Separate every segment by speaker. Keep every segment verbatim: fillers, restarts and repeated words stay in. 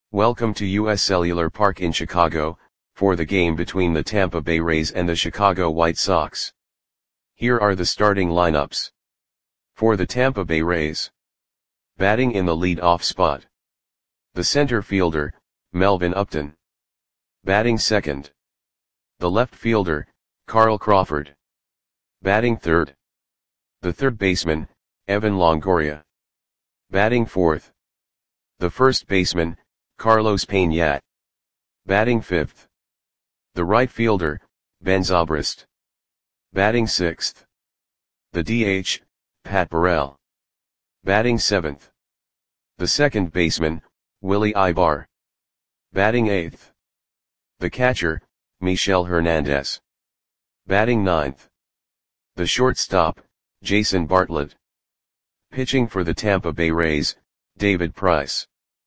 Speaker 1: Welcome to U S Cellular Park in Chicago, for the game between the Tampa Bay Rays and the Chicago White Sox. Here are the starting lineups. For the Tampa Bay Rays. Batting in the lead-off spot. The center fielder, Melvin Upton. Batting second. The left fielder, Carl Crawford. Batting third. The third baseman, Evan Longoria. Batting fourth. The first baseman, Carlos Pena. Batting fifth. The right fielder, Ben Zobrist. Batting sixth. The D H, Pat Burrell. Batting seventh. The second baseman, Willie Ibar. Batting eighth. The catcher, Michel Hernandez. Batting ninth. The shortstop, Jason Bartlett. Pitching for the Tampa Bay Rays, David Price.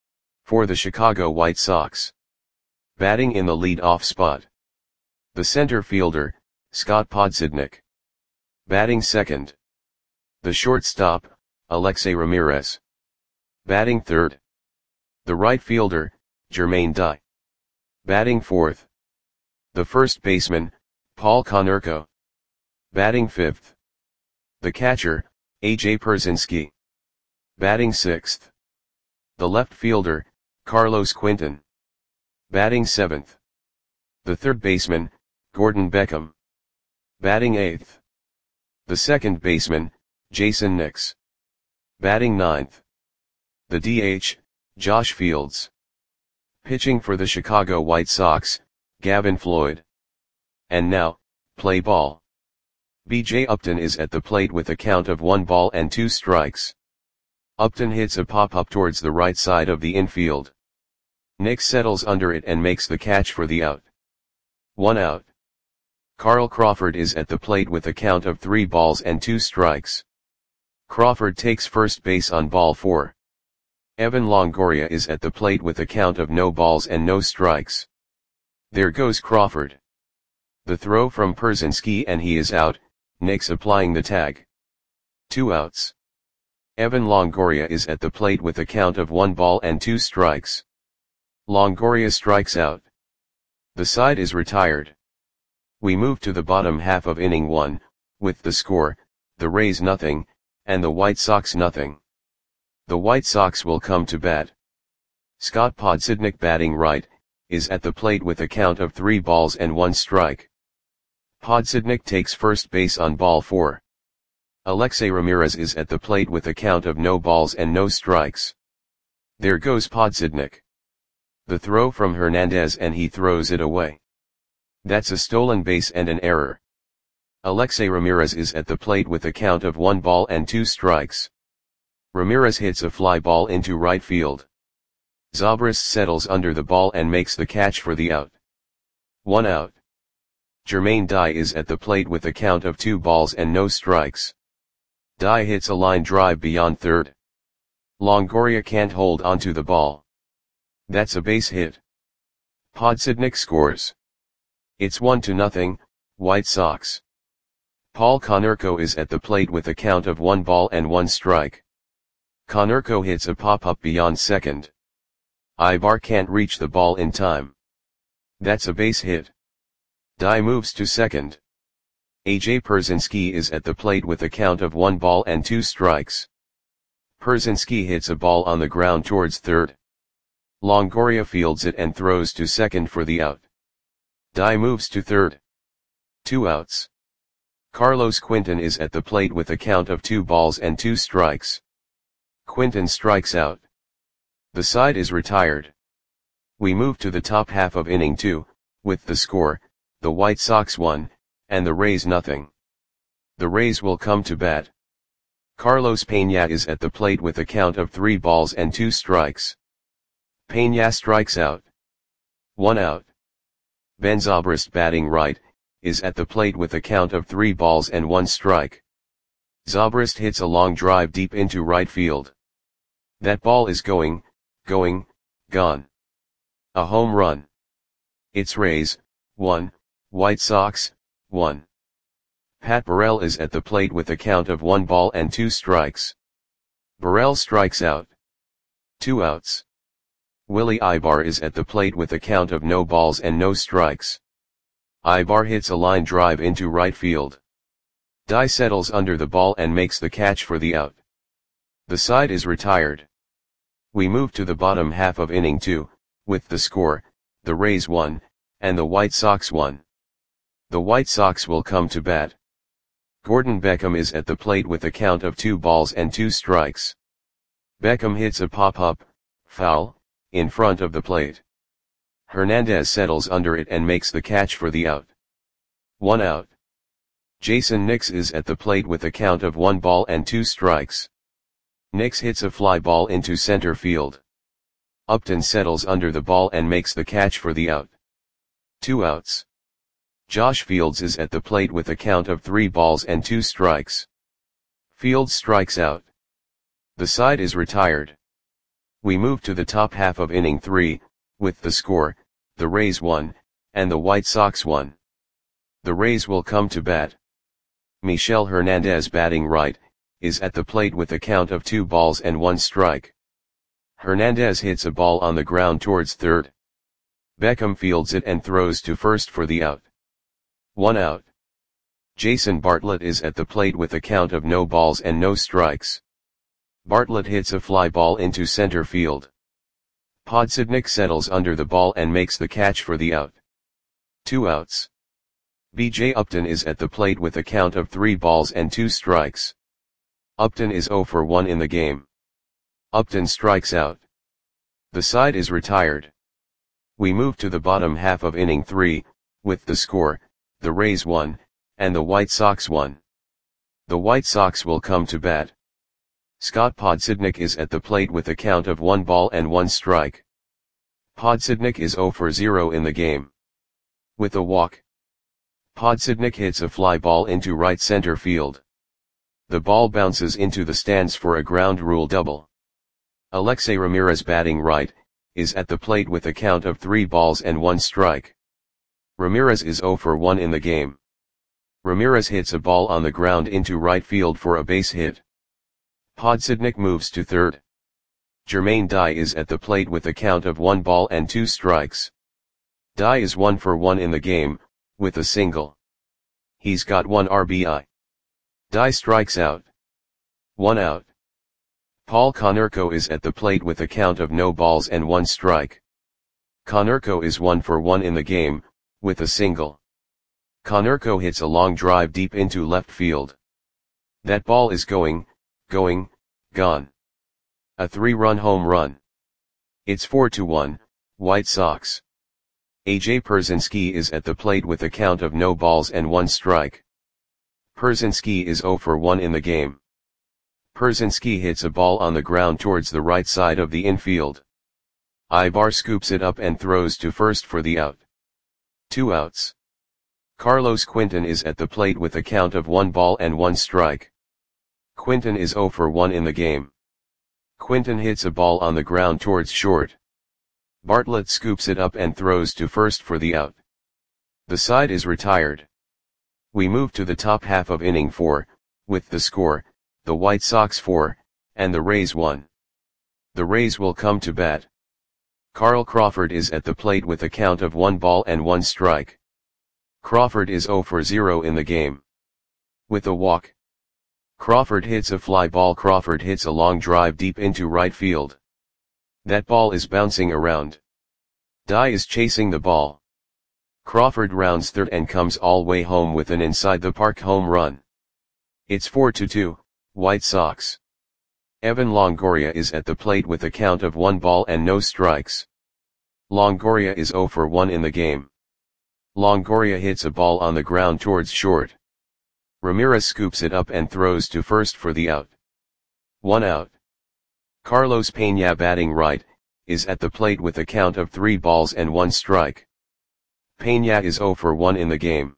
Speaker 1: For the Chicago White Sox. Batting in the lead-off spot. The center fielder, Scott Podsednik. Batting second. The shortstop, Alexei Ramirez. Batting third. The right fielder, Jermaine Dye. Batting fourth. The first baseman, Paul Konerko. Batting fifth. The catcher, A J Pierzynski. Batting sixth. The left fielder, Carlos Quinton. Batting seventh. The third baseman, Gordon Beckham. Batting eighth. The second baseman, Jason Nix. Batting ninth. The D H, Josh Fields. Pitching for the Chicago White Sox, Gavin Floyd. And now, play ball. B J Upton is at the plate with a count of one ball and two strikes. Upton hits a pop-up towards the right side of the infield. Nix settles under it and makes the catch for the out. One out. Carl Crawford is at the plate with a count of three balls and two strikes. Crawford takes first base on ball four. Evan Longoria is at the plate with a count of no balls and no strikes. There goes Crawford. The throw from Pierzynski and he is out, Nix applying the tag. Two outs. Evan Longoria is at the plate with a count of one ball and two strikes. Longoria strikes out. The side is retired. We move to the bottom half of inning one, with the score, the Rays nothing, and the White Sox nothing. The White Sox will come to bat. Scott Podsednik batting right, is at the plate with a count of three balls and one strike. Podsednik takes first base on ball four. Alexei Ramirez is at the plate with a count of no balls and no strikes. There goes Podsednik. The throw from Hernandez and he throws it away. That's a stolen base and an error. Alexei Ramirez is at the plate with a count of one ball and two strikes. Ramirez hits a fly ball into right field. Zobrist settles under the ball and makes the catch for the out. One out. Jermaine Dye is at the plate with a count of two balls and no strikes. Dye hits a line drive beyond third. Longoria can't hold onto the ball. That's a base hit. Podsednik scores. It's one to nothing, White Sox. Paul Konerko is at the plate with a count of one ball and one strike. Konerko hits a pop-up beyond second. Ibar can't reach the ball in time. That's a base hit. Dye moves to second. A J Pierzynski is at the plate with a count of one ball and two strikes. Pierzynski hits a ball on the ground towards third. Longoria fields it and throws to second for the out. Dye moves to third. Two outs. Carlos Quinton is at the plate with a count of two balls and two strikes. Quinton strikes out. The side is retired. We move to the top half of inning two, with the score, the White Sox one, and the Rays nothing. The Rays will come to bat. Carlos Pena is at the plate with a count of three balls and two strikes. Pena strikes out. One out. Ben Zobrist batting right, is at the plate with a count of three balls and one strike. Zobrist hits a long drive deep into right field. That ball is going, going, gone. A home run. It's Rays, one, White Sox, one. Pat Burrell is at the plate with a count of one ball and two strikes. Burrell strikes out. Two outs. Willie Ibar is at the plate with a count of no balls and no strikes. Ibar hits a line drive into right field. Dye settles under the ball and makes the catch for the out. The side is retired. We move to the bottom half of inning two, with the score, the Rays won, and the White Sox won. The White Sox will come to bat. Gordon Beckham is at the plate with a count of two balls and two strikes. Beckham hits a pop-up, foul, in front of the plate. Hernandez settles under it and makes the catch for the out. One out. Jason Nix is at the plate with a count of one ball and two strikes. Nix hits a fly ball into center field. Upton settles under the ball and makes the catch for the out. Two outs. Josh Fields is at the plate with a count of three balls and two strikes. Fields strikes out. The side is retired. We move to the top half of inning three, with the score, the Rays won, and the White Sox won. The Rays will come to bat. Michel Hernandez, batting right, is at the plate with a count of two balls and one strike. Hernandez hits a ball on the ground towards third. Beckham fields it and throws to first for the out. One out. Jason Bartlett is at the plate with a count of no balls and no strikes. Bartlett hits a fly ball into center field. Podsednik settles under the ball and makes the catch for the out. Two outs. B J Upton is at the plate with a count of three balls and two strikes. Upton is zero for one in the game. Upton strikes out. The side is retired. We move to the bottom half of inning three, with the score, the Rays won, and the White Sox won. The White Sox will come to bat. Scott Podsednik is at the plate with a count of one ball and one strike. Podsednik is zero for zero in the game. With a walk, Podsednik hits a fly ball into right center field. The ball bounces into the stands for a ground rule double. Alexei Ramirez, batting right, is at the plate with a count of three balls and one strike. Ramirez is zero for one in the game. Ramirez hits a ball on the ground into right field for a base hit. Podsednik moves to third. Jermaine Dye is at the plate with a count of one ball and two strikes. Dye is one for one in the game, with a single. He's got one R B I. Dye strikes out. One out. Paul Konerko is at the plate with a count of no balls and one strike. Konerko is one for one in the game, with a single. Konerko hits a long drive deep into left field. That ball is going, going, gone. A three-run home run. It's four to one, White Sox. A J Pierzynski is at the plate with a count of no balls and one strike. Pierzynski is zero for one in the game. Pierzynski hits a ball on the ground towards the right side of the infield. Ibar scoops it up and throws to first for the out. Two outs. Carlos Quinton is at the plate with a count of one ball and one strike. Quinton is zero for one in the game. Quinton hits a ball on the ground towards short. Bartlett scoops it up and throws to first for the out. The side is retired. We move to the top half of inning four, with the score, the White Sox four, and the Rays one. The Rays will come to bat. Carl Crawford is at the plate with a count of one ball and one strike. Crawford is zero for zero in the game. With a walk, Crawford hits a fly ball. Crawford hits a long drive deep into right field. That ball is bouncing around. Dye is chasing the ball. Crawford rounds third and comes all way home with an inside the park home run. It's four to two, White Sox. Evan Longoria is at the plate with a count of one ball and no strikes. Longoria is zero for one in the game. Longoria hits a ball on the ground towards short. Ramirez scoops it up and throws to first for the out. One out. Carlos Peña, batting right, is at the plate with a count of three balls and one strike. Peña is zero for one in the game.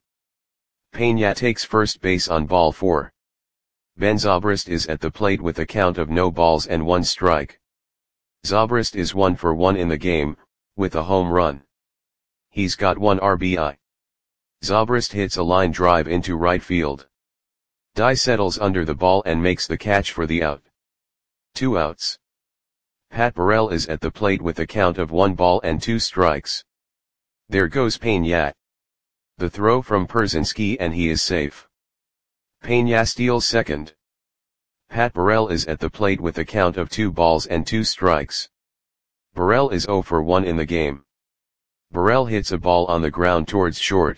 Speaker 1: Peña takes first base on ball four. Ben Zobrist is at the plate with a count of no balls and one strike. Zobrist is one for one in the game, with a home run. He's got one R B I. Zobrist hits a line drive into right field. Dye settles under the ball and makes the catch for the out. Two outs. Pat Burrell is at the plate with a count of one ball and two strikes. There goes Peña. The throw from Pierzynski and he is safe. Peña steals second. Pat Burrell is at the plate with a count of two balls and two strikes. Burrell is zero for one in the game. Burrell hits a ball on the ground towards short.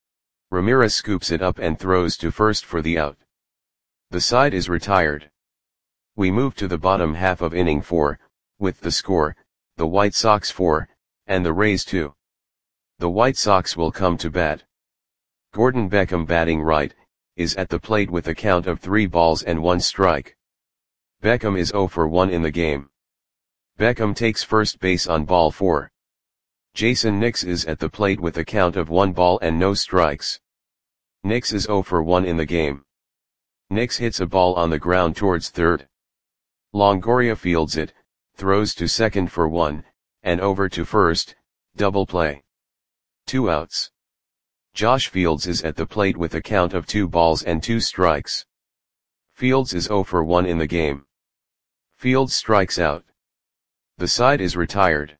Speaker 1: Ramirez scoops it up and throws to first for the out. The side is retired. We move to the bottom half of inning four, with the score, the White Sox four, and the Rays two. The White Sox will come to bat. Gordon Beckham, batting right, is at the plate with a count of three balls and one strike. Beckham is zero for one in the game. Beckham takes first base on ball four. Jason Nix is at the plate with a count of one ball and no strikes. Nix is zero for one in the game. Nix hits a ball on the ground towards third. Longoria fields it, throws to second for one, and over to first, double play. Two outs. Josh Fields is at the plate with a count of two balls and two strikes. Fields is zero for one in the game. Fields strikes out. The side is retired.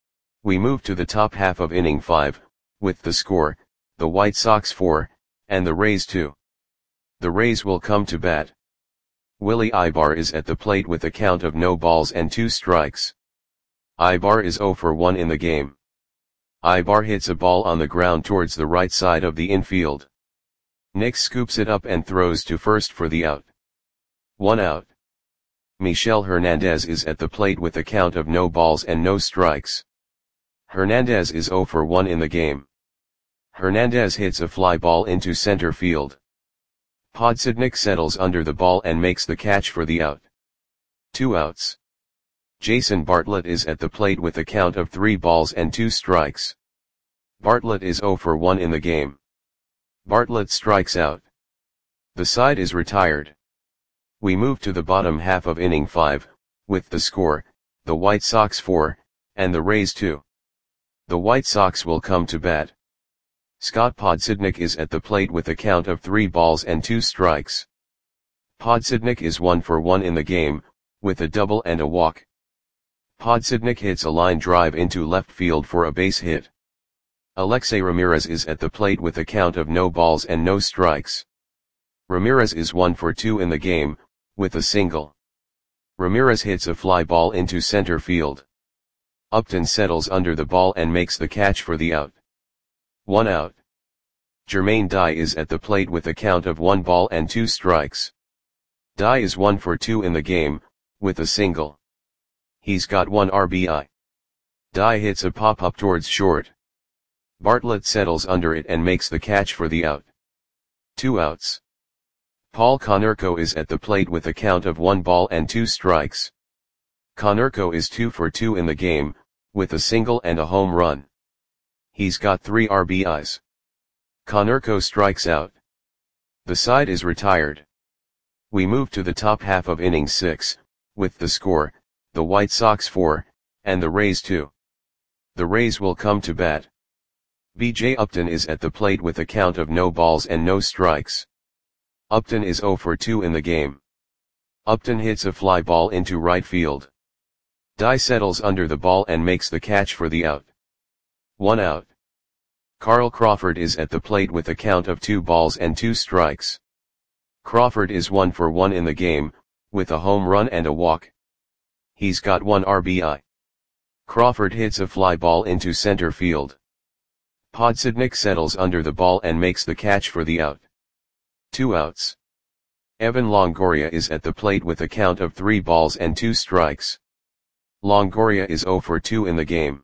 Speaker 1: We move to the top half of inning five, with the score, the White Sox four, and the Rays two. The Rays will come to bat. Willie Ibar is at the plate with a count of no balls and two strikes. Ibar is zero for one in the game. Ibar hits a ball on the ground towards the right side of the infield. Nix scoops it up and throws to first for the out. One out. Michel Hernandez is at the plate with a count of no balls and no strikes. Hernandez is zero for one in the game. Hernandez hits a fly ball into center field. Podsednik settles under the ball and makes the catch for the out. Two outs. Jason Bartlett is at the plate with a count of three balls and two strikes. Bartlett is zero for one in the game. Bartlett strikes out. The side is retired. We move to the bottom half of inning five, with the score, the White Sox four, and the Rays two. The White Sox will come to bat. Scott Podsednik is at the plate with a count of three balls and two strikes. Podsednik is one for one in the game, with a double and a walk. Podsednik hits a line drive into left field for a base hit. Alexei Ramirez is at the plate with a count of no balls and no strikes. Ramirez is one for two in the game, with a single. Ramirez hits a fly ball into center field. Upton settles under the ball and makes the catch for the out. One out. Jermaine Dye is at the plate with a count of one ball and two strikes. Dye is one for two in the game, with a single. He's got one R B I. Dye hits a pop-up towards short. Bartlett settles under it and makes the catch for the out. Two outs. Paul Konerko is at the plate with a count of one ball and two strikes. Konerko is two for two in the game, with a single and a home run. He's got three R B Is. Konerko strikes out. The side is retired. We move to the top half of inning six, with the score, the White Sox four, and the Rays two. The Rays will come to bat. B J Upton is at the plate with a count of no balls and no strikes. Upton is zero for two in the game. Upton hits a fly ball into right field. Dye settles under the ball and makes the catch for the out. One out. Carl Crawford is at the plate with a count of two balls and two strikes. Crawford is one for one in the game, with a home run and a walk. He's got one R B I. Crawford hits a fly ball into center field. Podsednik settles under the ball and makes the catch for the out. Two outs. Evan Longoria is at the plate with a count of three balls and two strikes. Longoria is zero for two in the game.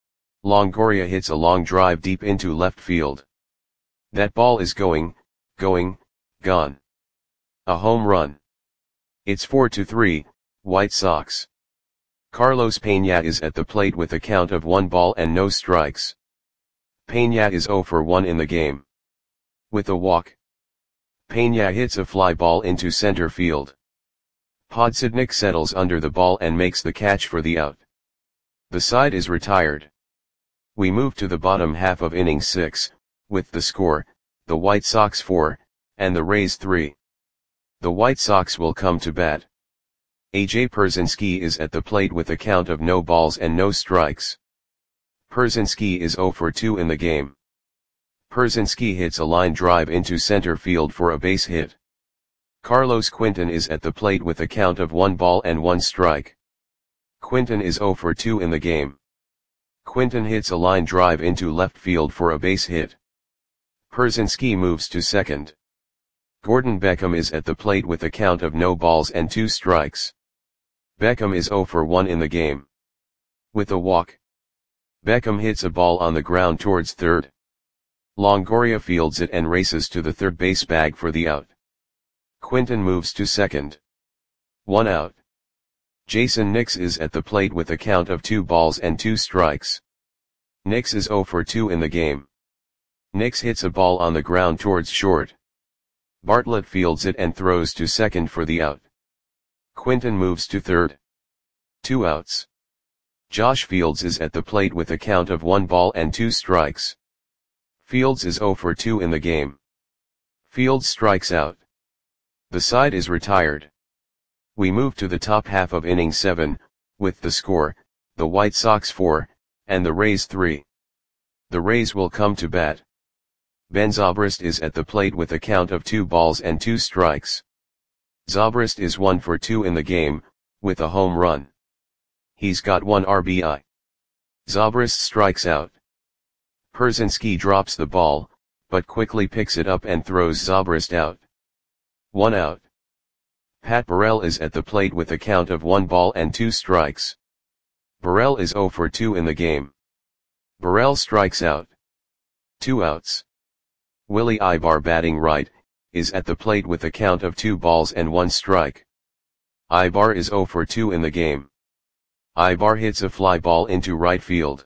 Speaker 1: Longoria hits a long drive deep into left field. That ball is going, going, gone. A home run. It's four to three, White Sox. Carlos Peña is at the plate with a count of one ball and no strikes. Peña is zero for one in the game. With a walk. Peña hits a fly ball into center field. Podsednik settles under the ball and makes the catch for the out. The side is retired. We move to the bottom half of inning six, with the score, the White Sox four, and the Rays three. The White Sox will come to bat. A J Pierzynski is at the plate with a count of no balls and no strikes. Pierzynski is zero for two in the game. Pierzynski hits a line drive into center field for a base hit. Carlos Quinton is at the plate with a count of one ball and one strike. Quinton is zero for two in the game. Quinton hits a line drive into left field for a base hit. Pierzynski moves to second. Gordon Beckham is at the plate with a count of no balls and two strikes. Beckham is zero for one in the game. With a walk, Beckham hits a ball on the ground towards third. Longoria fields it and races to the third base bag for the out. Quinton moves to second. One out. Jason Nix is at the plate with a count of two balls and two strikes. Nix is zero for two in the game. Nix hits a ball on the ground towards short. Bartlett fields it and throws to second for the out. Quinton moves to third. Two outs. Josh Fields is at the plate with a count of one ball and two strikes. Fields is zero for two in the game. Fields strikes out. The side is retired. We move to the top half of inning seven, with the score, the White Sox four, and the Rays three. The Rays will come to bat. Ben Zobrist is at the plate with a count of two balls and two strikes. Zobrist is one for two in the game, with a home run. He's got one R B I. Zobrist strikes out. Pierzynski drops the ball, but quickly picks it up and throws Zobrist out. One out. Pat Burrell is at the plate with a count of one ball and two strikes. Burrell is zero for two in the game. Burrell strikes out. Two outs. Willie Ibar, batting right, is at the plate with a count of two balls and one strike. Ibar is zero for two in the game. Ibar hits a fly ball into right field.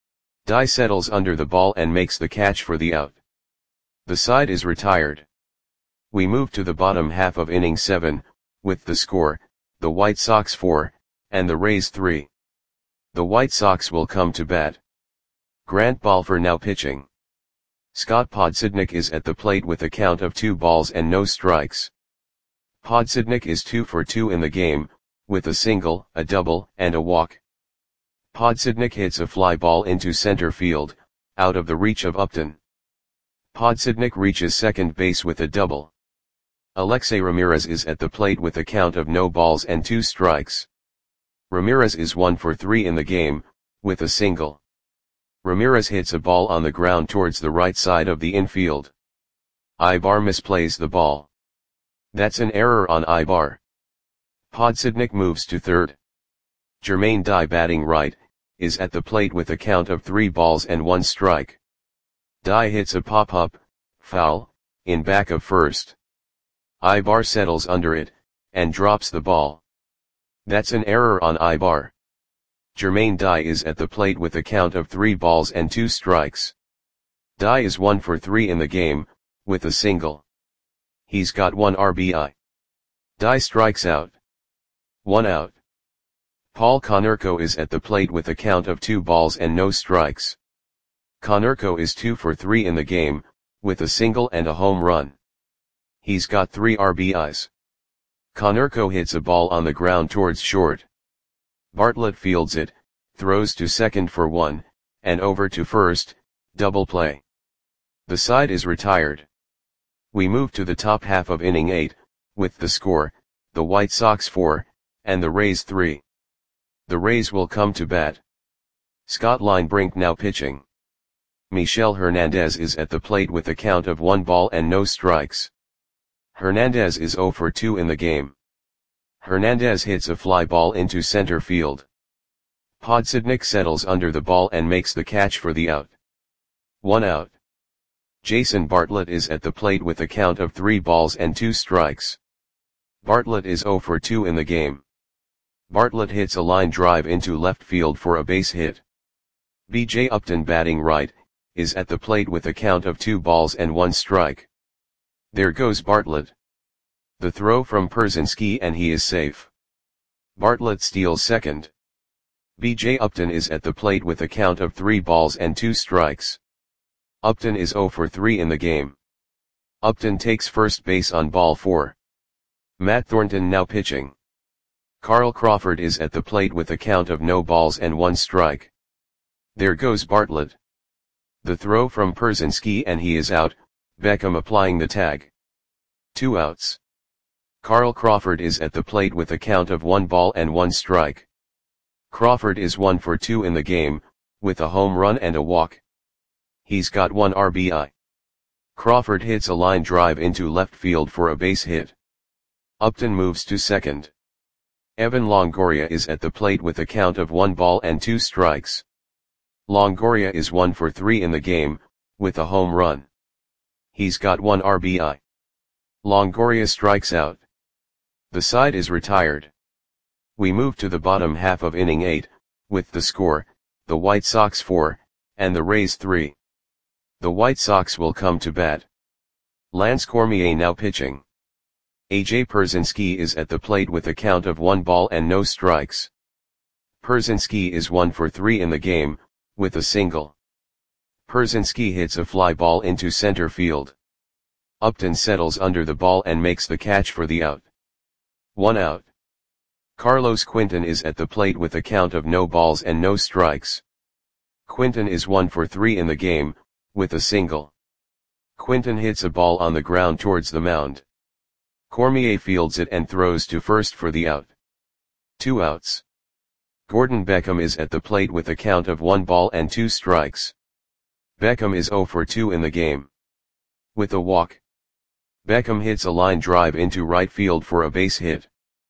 Speaker 1: Dye settles under the ball and makes the catch for the out. The side is retired. We move to the bottom half of inning seven, with the score, the White Sox four, and the Rays three. The White Sox will come to bat. Grant Balfour now pitching. Scott Podsednik is at the plate with a count of two balls and no strikes. Podsednik is two for two in the game, with a single, a double, and a walk. Podsednik hits a fly ball into center field, out of the reach of Upton. Podsednik reaches second base with a double. Alexei Ramirez is at the plate with a count of no balls and two strikes. Ramirez is one for three in the game, with a single. Ramirez hits a ball on the ground towards the right side of the infield. Ibar misplays the ball. That's an error on Ibar. Podsednik moves to third. Jermaine Dye, batting right, is at the plate with a count of three balls and one strike. Dye hits a pop-up, foul, in back of first. Ibar settles under it, and drops the ball. That's an error on Ibar. Jermaine Dye is at the plate with a count of three balls and two strikes. Dye is one for three in the game, with a single. He's got one R B I. Dye strikes out. One out. Paul Konerko is at the plate with a count of two balls and no strikes. Konerko is two for three in the game, with a single and a home run. He's got three R B Is. Konerko hits a ball on the ground towards short. Bartlett fields it, throws to second for one, and over to first, double play. The side is retired. We move to the top half of inning eight, with the score, the White Sox four, and the Rays three. The Rays will come to bat. Scott Linebrink now pitching. Michel Hernandez is at the plate with a count of one ball and no strikes. Hernandez is zero for two in the game. Hernandez hits a fly ball into center field. Podsednik settles under the ball and makes the catch for the out. One out. Jason Bartlett is at the plate with a count of three balls and two strikes. Bartlett is zero for two in the game. Bartlett hits a line drive into left field for a base hit. B J Upton, batting right, is at the plate with a count of two balls and one strike. There goes Bartlett. The throw from Pierzynski and he is safe. Bartlett steals second. B J Upton is at the plate with a count of three balls and two strikes. Upton is zero for three in the game. Upton takes first base on ball four. Matt Thornton now pitching. Carl Crawford is at the plate with a count of no balls and one strike. There goes Bartlett. The throw from Pierzynski and he is out, Beckham applying the tag. Two outs. Carl Crawford is at the plate with a count of one ball and one strike. Crawford is one for two in the game, with a home run and a walk. He's got one R B I. Crawford hits a line drive into left field for a base hit. Upton moves to second. Evan Longoria is at the plate with a count of one ball and two strikes. Longoria is one for three in the game, with a home run. He's got one R B I. Longoria strikes out. The side is retired. We move to the bottom half of inning eight, with the score, the White Sox four, and the Rays three. The White Sox will come to bat. Lance Cormier now pitching. A J Pierzynski is at the plate with a count of one ball and no strikes. Pierzynski is one for three in the game, with a single. Pierzynski hits a fly ball into center field. Upton settles under the ball and makes the catch for the out. One out. Carlos Quinton is at the plate with a count of no balls and no strikes. Quinton is one for three in the game, with a single. Quinton hits a ball on the ground towards the mound. Cormier fields it and throws to first for the out. Two outs. Gordon Beckham is at the plate with a count of one ball and two strikes. Beckham is zero for two in the game. With a walk. Beckham hits a line drive into right field for a base hit.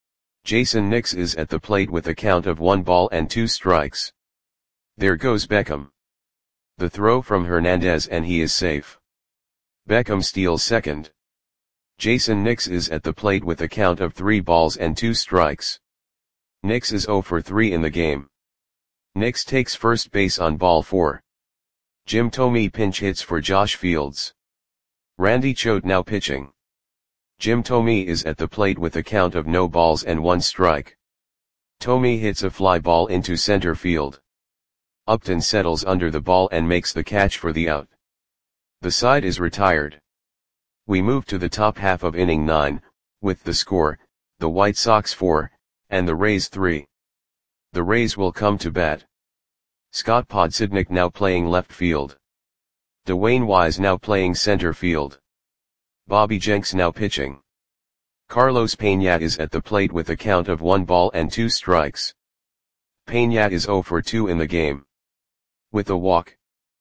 Speaker 1: Jason Nix is at the plate with a count of one ball and two strikes. There goes Beckham. The throw from Hernandez and he is safe. Beckham steals second. Jason Nix is at the plate with a count of three balls and two strikes. Nix is zero for three in the game. Nix takes first base on ball four. Jim Thome pinch hits for Josh Fields. Randy Choate now pitching. Jim Thome is at the plate with a count of no balls and one strike. Thome hits a fly ball into center field. Upton settles under the ball and makes the catch for the out. The side is retired. We move to the top half of inning nine, with the score, the White Sox four, and the Rays three. The Rays will come to bat. Scott Podsednik now playing left field. Dwayne Wise now playing center field. Bobby Jenks now pitching. Carlos Peña is at the plate with a count of one ball and two strikes. Peña is zero for two in the game. With a walk.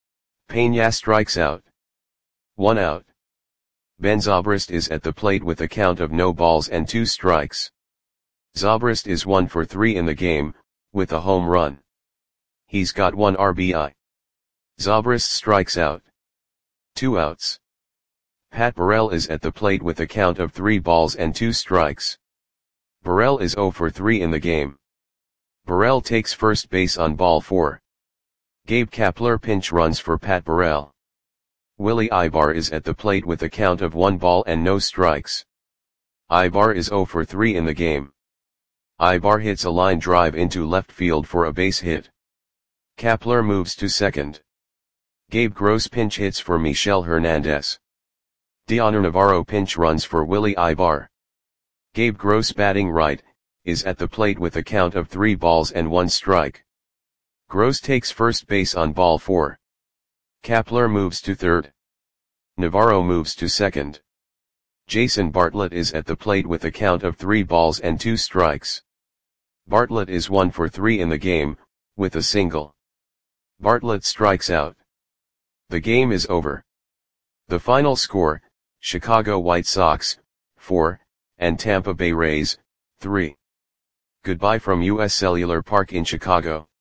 Speaker 1: Peña strikes out. One out. Ben Zobrist is at the plate with a count of no balls and two strikes. Zobrist is one for three in the game, with a home run. He's got one R B I. Zobrist strikes out. Two outs. Pat Burrell is at the plate with a count of three balls and two strikes. Burrell is zero for three in the game. Burrell takes first base on ball four. Gabe Kapler pinch runs for Pat Burrell. Willie Ibar is at the plate with a count of one ball and no strikes. Ibar is zero for three in the game. Ibar hits a line drive into left field for a base hit. Kapler moves to second. Gabe Gross pinch hits for Michel Hernandez. Dioner Navarro pinch runs for Willie Ibar. Gabe Gross batting right, is at the plate with a count of three balls and one strike. Gross takes first base on ball four. Kapler moves to third. Navarro moves to second. Jason Bartlett is at the plate with a count of three balls and two strikes. Bartlett is one for three in the game, with a single. Bartlett strikes out. The game is over. The final score, Chicago White Sox, four, and Tampa Bay Rays, three. Goodbye from U S Cellular Park in Chicago.